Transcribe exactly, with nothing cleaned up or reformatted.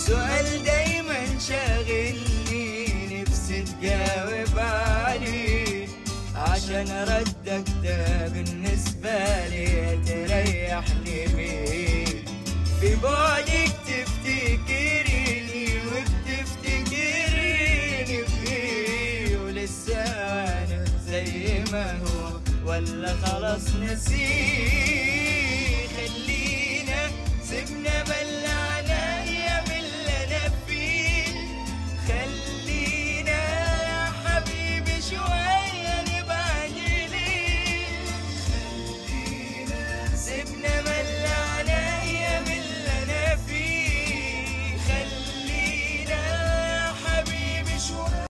سؤال دايما شاغلني نفسي تجاوب عليه، عشان ردك ده بالنسبة لي تريحني بيه. في بعدك تفتكريني وبتفتكريني فيه، ولسه انا زي ما هو ولا خلاص نسيه؟ خلينا سيبنا بلا